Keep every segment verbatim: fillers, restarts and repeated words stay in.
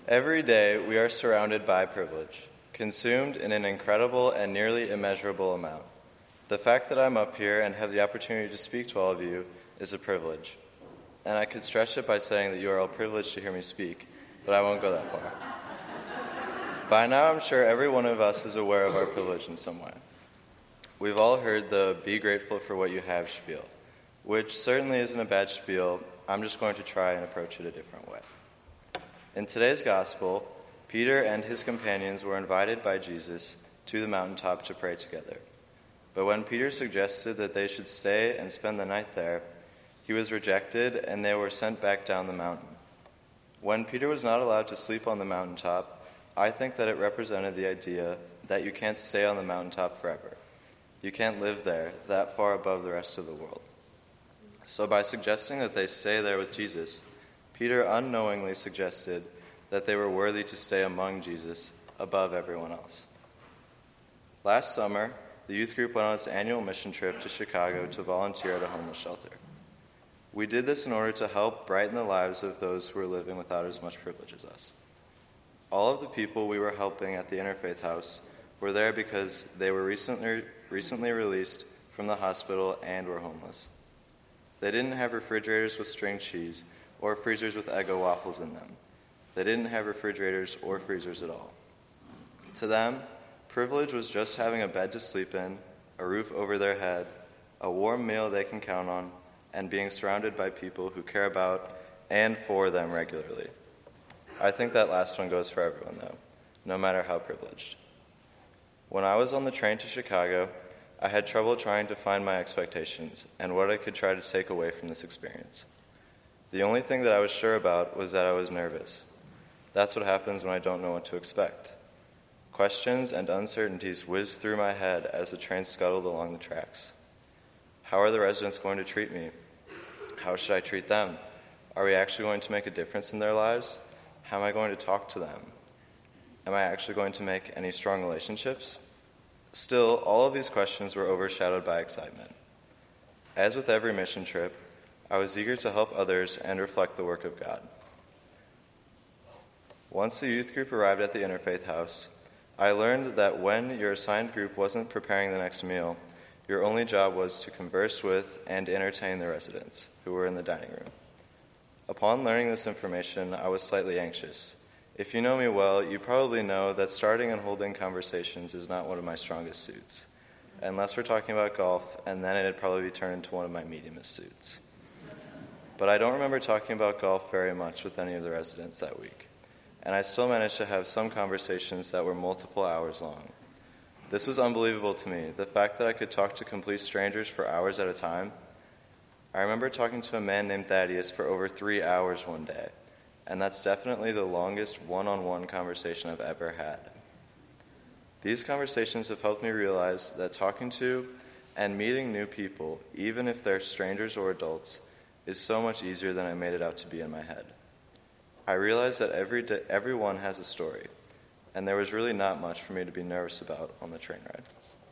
Every day we are surrounded by privilege, consumed in an incredible and nearly immeasurable amount. The fact that I'm up here and have the opportunity to speak to all of you is a privilege. And I could stretch it by saying that you are all privileged to hear me speak, but I won't go that far. By now I'm sure every one of us is aware of our privilege in some way. We've all heard the be grateful for what you have spiel, which certainly isn't a bad spiel. I'm just going to try and approach it a different way. In today's gospel, Peter and his companions were invited by Jesus to the mountaintop to pray together. But when Peter suggested that they should stay and spend the night there, he was rejected and they were sent back down the mountain. When Peter was not allowed to sleep on the mountaintop, I think that it represented the idea that you can't stay on the mountaintop forever. You can't live there, that far above the rest of the world. So by suggesting that they stay there with Jesus, Peter unknowingly suggested that they were worthy to stay among Jesus above everyone else. Last summer, the youth group went on its annual mission trip to Chicago to volunteer at a homeless shelter. We did this in order to help brighten the lives of those who were living without as much privilege as us. All of the people we were helping at the Interfaith House were there because they were recently, recently released from the hospital and were homeless. They didn't have refrigerators with string cheese or freezers with Eggo waffles in them. They didn't have refrigerators or freezers at all. To them, privilege was just having a bed to sleep in, a roof over their head, a warm meal they can count on, and being surrounded by people who care about and for them regularly. I think that last one goes for everyone, though, no matter how privileged. When I was on the train to Chicago, I had trouble trying to find my expectations and what I could try to take away from this experience. The only thing that I was sure about was that I was nervous. That's what happens when I don't know what to expect. Questions and uncertainties whizzed through my head as the train scuttled along the tracks. How are the residents going to treat me? How should I treat them? Are we actually going to make a difference in their lives? How am I going to talk to them? Am I actually going to make any strong relationships? Still, all of these questions were overshadowed by excitement. As with every mission trip, I was eager to help others and reflect the work of God. Once the youth group arrived at the Interfaith House, I learned that when your assigned group wasn't preparing the next meal, your only job was to converse with and entertain the residents who were in the dining room. Upon learning this information, I was slightly anxious. If you know me well, you probably know that starting and holding conversations is not one of my strongest suits, unless we're talking about golf, and then it'd probably be turned into one of my mediumest suits. But I don't remember talking about golf very much with any of the residents that week, and I still managed to have some conversations that were multiple hours long. This was unbelievable to me, the fact that I could talk to complete strangers for hours at a time. I remember talking to a man named Thaddeus for over three hours one day, and that's definitely the longest one-on-one conversation I've ever had. These conversations have helped me realize that talking to and meeting new people, even if they're strangers or adults, is so much easier than I made it out to be in my head. I realized that every day, everyone has a story, and there was really not much for me to be nervous about on the train ride.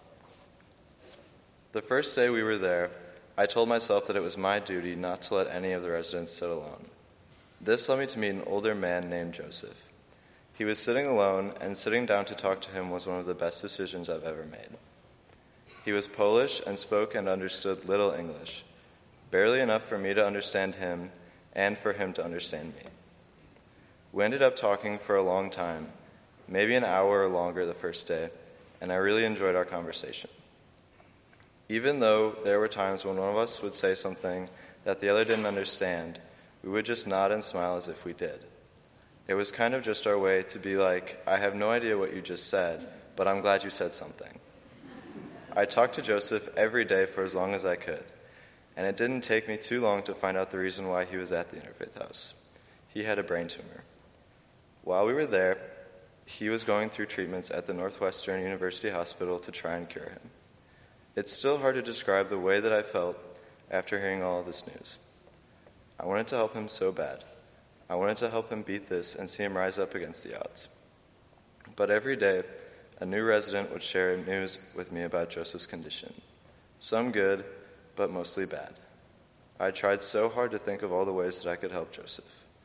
The first day we were there, I told myself that it was my duty not to let any of the residents sit alone. This led me to meet an older man named Joseph. He was sitting alone, and sitting down to talk to him was one of the best decisions I've ever made. He was Polish and spoke and understood little English, barely enough for me to understand him and for him to understand me. We ended up talking for a long time, maybe an hour or longer the first day, and I really enjoyed our conversation. Even though there were times when one of us would say something that the other didn't understand, we would just nod and smile as if we did. It was kind of just our way to be like, I have no idea what you just said, but I'm glad you said something. I talked to Joseph every day for as long as I could, and it didn't take me too long to find out the reason why he was at the Interfaith House. He had a brain tumor. While we were there, he was going through treatments at the Northwestern University Hospital to try and cure him. It's still hard to describe the way that I felt after hearing all of this news. I wanted to help him so bad. I wanted to help him beat this and see him rise up against the odds. But every day, a new resident would share news with me about Joseph's condition. Some good, but mostly bad. I tried so hard to think of all the ways that I could help Joseph.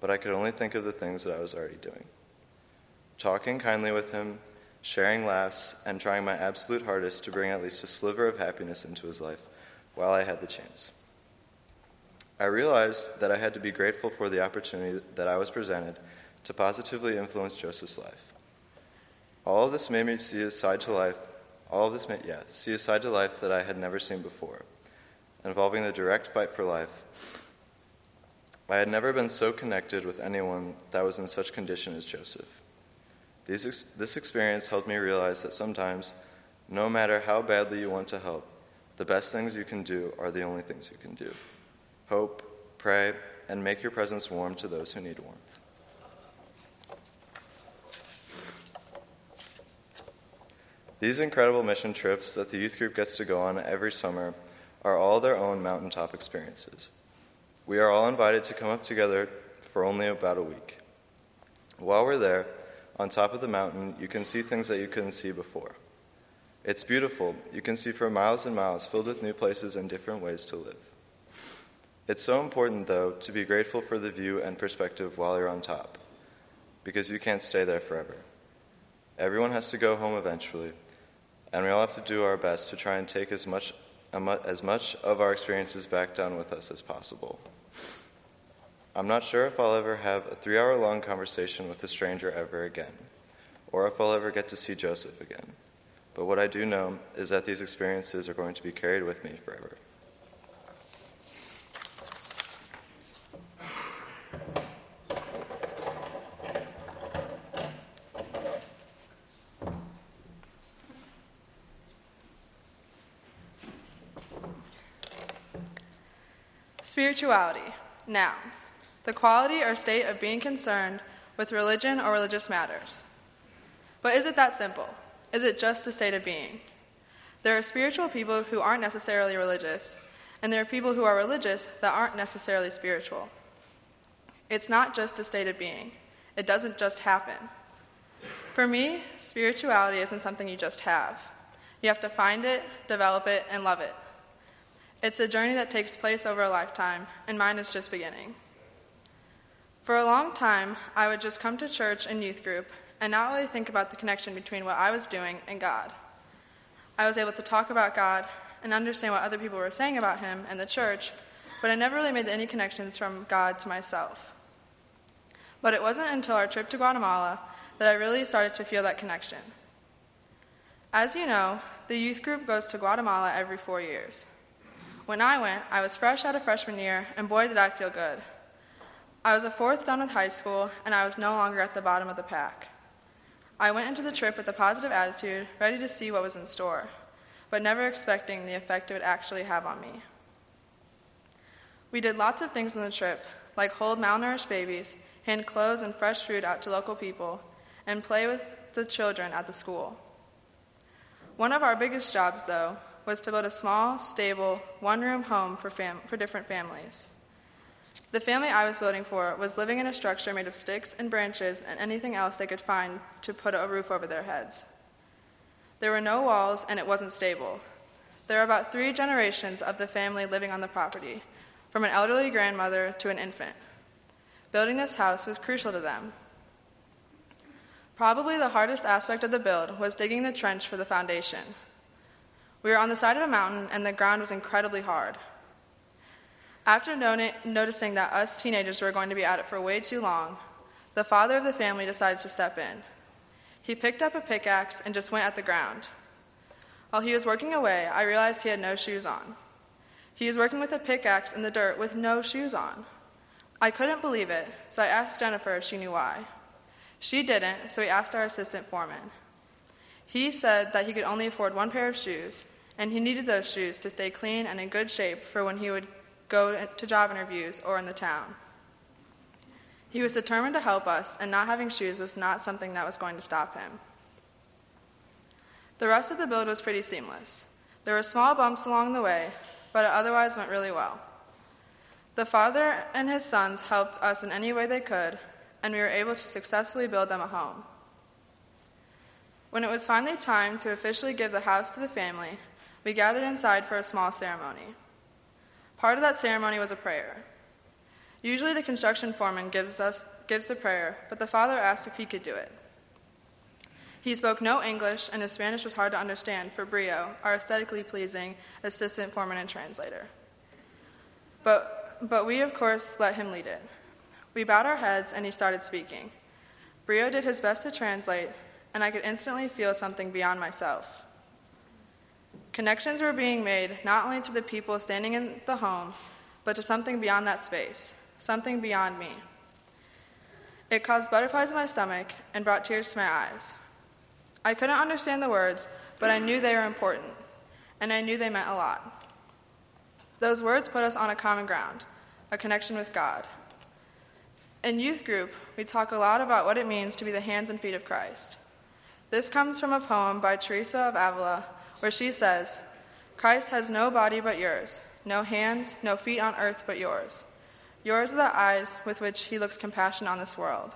but I could only think of the things that I was already doing. Talking kindly with him, sharing laughs, and trying my absolute hardest to bring at least a sliver of happiness into his life while I had the chance. I realized that I had to be grateful for the opportunity that I was presented to positively influence Joseph's life. All of this made me see a side to life, all of this made, yeah, see a side to life that I had never seen before, involving the direct fight for life. I had never been so connected with anyone that was in such condition as Joseph. These ex- this experience helped me realize that sometimes, no matter how badly you want to help, the best things you can do are the only things you can do. Hope, pray, and make your presence warm to those who need warmth. These incredible mission trips that the youth group gets to go on every summer are all their own mountaintop experiences. We are all invited to come up together for only about a week. While we're there, on top of the mountain, you can see things that you couldn't see before. It's beautiful. You can see for miles and miles, filled with new places and different ways to live. It's so important, though, to be grateful for the view and perspective while you're on top, because you can't stay there forever. Everyone has to go home eventually, and we all have to do our best to try and take as much as much of our experiences back down with us as possible. I'm not sure if I'll ever have a three-hour-long conversation with a stranger ever again, or if I'll ever get to see Joseph again. But what I do know is that these experiences are going to be carried with me forever. Spirituality. Noun. The quality or state of being concerned with religion or religious matters. But is it that simple? Is it just the state of being? There are spiritual people who aren't necessarily religious, and there are people who are religious that aren't necessarily spiritual. It's not just a state of being. It doesn't just happen. For me, spirituality isn't something you just have. You have to find it, develop it, and love it. It's a journey that takes place over a lifetime, and mine is just beginning. For a long time, I would just come to church and youth group and not really think about the connection between what I was doing and God. I was able to talk about God and understand what other people were saying about him and the church, but I never really made any connections from God to myself. But it wasn't until our trip to Guatemala that I really started to feel that connection. As you know, the youth group goes to Guatemala every four years. When I went, I was fresh out of freshman year, and boy did I feel good. I was a fourth done with high school, and I was no longer at the bottom of the pack. I went into the trip with a positive attitude, ready to see what was in store, but never expecting the effect it would actually have on me. We did lots of things on the trip, like hold malnourished babies, hand clothes and fresh food out to local people, and play with the children at the school. One of our biggest jobs, though, was to build a small, stable, one-room home for, fam- for different families. The family I was building for was living in a structure made of sticks and branches and anything else they could find to put a roof over their heads. There were no walls, and it wasn't stable. There were about three generations of the family living on the property, from an elderly grandmother to an infant. Building this house was crucial to them. Probably the hardest aspect of the build was digging the trench for the foundation. We were on the side of a mountain, and the ground was incredibly hard. After no- noticing that us teenagers were going to be at it for way too long, the father of the family decided to step in. He picked up a pickaxe and just went at the ground. While he was working away, I realized he had no shoes on. He was working with a pickaxe in the dirt with no shoes on. I couldn't believe it, so I asked Jennifer if she knew why. She didn't, so we asked our assistant foreman. He said that he could only afford one pair of shoes, and he needed those shoes to stay clean and in good shape for when he would go to job interviews or in the town. He was determined to help us, and not having shoes was not something that was going to stop him. The rest of the build was pretty seamless. There were small bumps along the way, but it otherwise went really well. The father and his sons helped us in any way they could, and we were able to successfully build them a home. When it was finally time to officially give the house to the family, we gathered inside for a small ceremony. Part of that ceremony was a prayer. Usually the construction foreman gives us gives the prayer, but the father asked if he could do it. He spoke no English, and his Spanish was hard to understand for Brio, our aesthetically pleasing assistant foreman and translator. But, but we, of course, let him lead it. We bowed our heads, and he started speaking. Brio did his best to translate, and I could instantly feel something beyond myself. Connections were being made not only to the people standing in the home, but to something beyond that space, something beyond me. It caused butterflies in my stomach and brought tears to my eyes. I couldn't understand the words, but I knew they were important, and I knew they meant a lot. Those words put us on a common ground, a connection with God. In youth group, we talk a lot about what it means to be the hands and feet of Christ. This comes from a poem by Teresa of Avila, where she says, "Christ has no body but yours, no hands, no feet on earth but yours. Yours are the eyes with which he looks compassion on this world."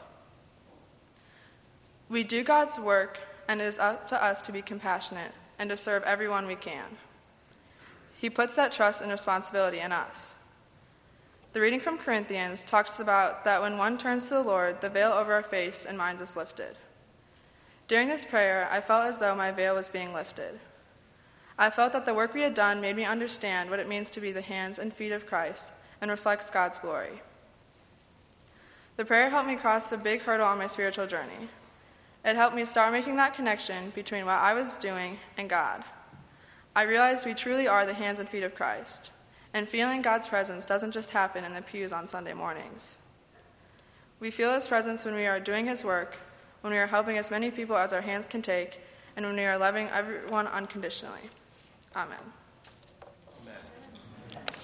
We do God's work, and it is up to us to be compassionate and to serve everyone we can. He puts that trust and responsibility in us. The reading from Corinthians talks about that when one turns to the Lord, the veil over our face and minds is lifted. During this prayer, I felt as though my veil was being lifted. I felt that the work we had done made me understand what it means to be the hands and feet of Christ and reflects God's glory. The prayer helped me cross a big hurdle on my spiritual journey. It helped me start making that connection between what I was doing and God. I realized we truly are the hands and feet of Christ, and feeling God's presence doesn't just happen in the pews on Sunday mornings. We feel his presence when we are doing his work, when we are helping as many people as our hands can take, and when we are loving everyone unconditionally. Amen.